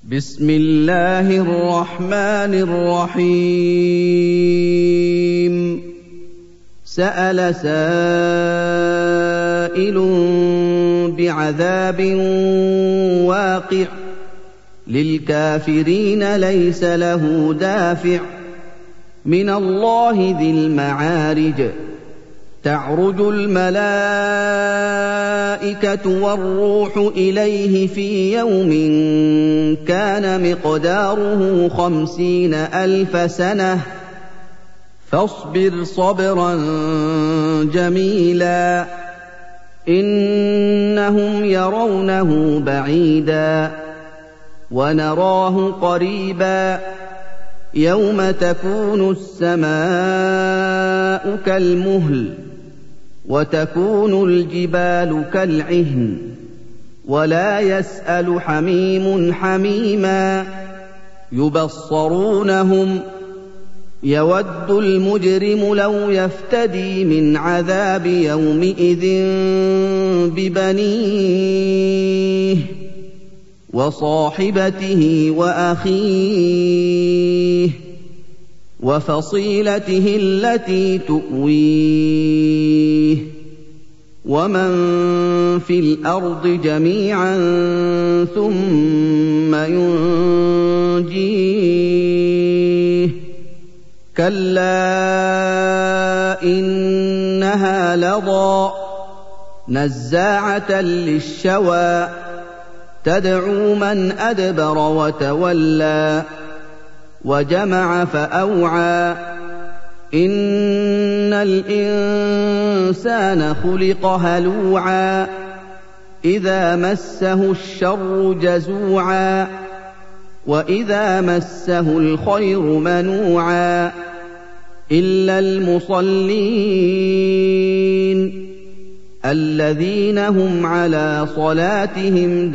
بسم الله الرحمن الرحيم سأل سائل بعذاب واقع للكافرين ليس له دافع من الله ذي المعارج تعرج الملائكة والروح إليه في يوم كان مقداره 50,000 سنة فاصبر صبرا جميلا إنهم يرونه بعيدا ونراه قريبا يوم تكون السماء كالمهل وتكون الجبال كالعهن ولا يسأل حميم حميما يبصرونهم يود المجرم لو يفتدي من عذاب يومئذ ببنيه وصاحبته وأخيه وفصيلته التي تؤويه ومن في الأرض جميعا ثم ينجيه كلا إنها لظى نزاعة للشوى تدعو من أدبر وتولى وجمع فأوعى إن الإنسان خلق هلوعا إذا مسه الشر جزوعا وإذا مسه الخير منوعا إلا المصلين الذين هم على صلاتهم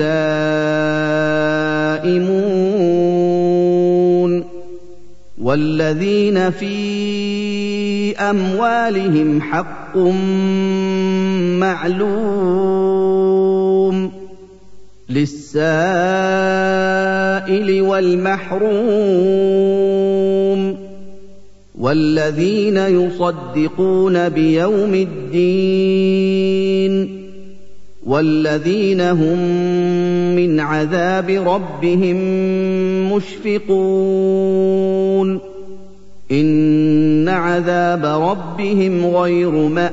دائمون والذين في أموالهم حق معلوم للسائل والمحروم والذين يصدقون بيوم الدين والذين هم من عذاب ربهم مشفقون إن عذاب ربهم غير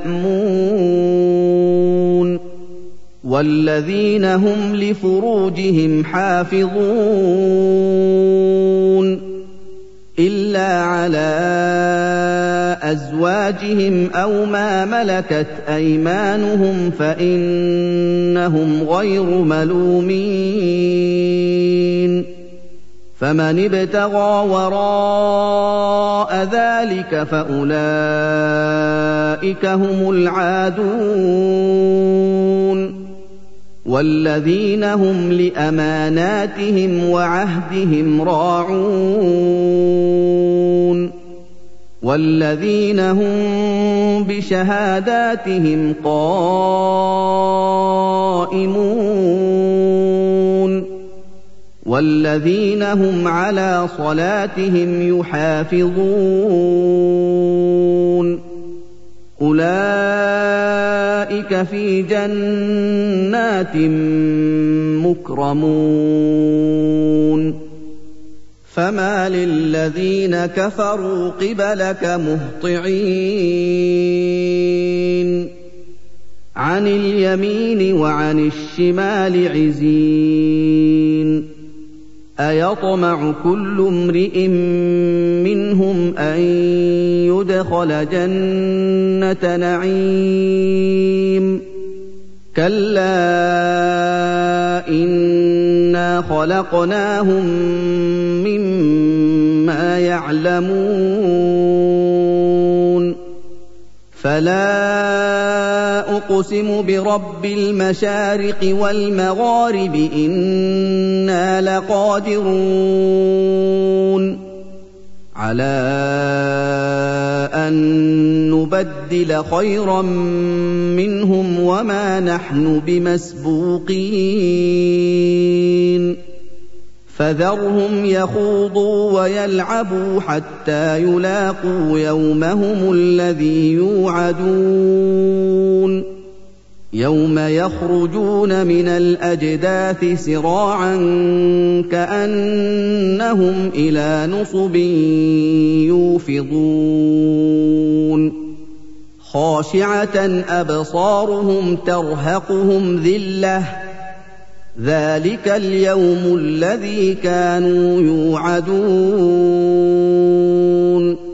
مأمون والذين هم لفروجهم حافظون إلا على أزواجهم أو ما ملكت أيمانهم فإنهم غير ملومين فمن ابتغى وراء ذلك فأولئك هم العادون والذين هم لأماناتهم وعهدهم راعون والذين هم بشهاداتهم قائمون والذين هم على صلاتهم يحافظون أولئك في جنات مكرمون فما للذين كفروا قبلك مهطعين عن اليمين وعن الشمال عزين أيطمع كل امرئ منهم أن يدخل جنة نعيم كلا إنا خلقناهم مما يعلمون فلا أقسم برب المشارق والمغارب إنا لقادرون على أن نبدل خيرا منهم وما نحن بمسبوقين فذرهم يخوضوا ويلعبوا حتى يلاقوا يومهم الذي يوعدون يوم يخرجون من الأجداث سراعا كأنهم إلى نصب يوفضون خاشعة أبصارهم ترهقهم ذلة ذلك اليوم الذي كانوا يوعدون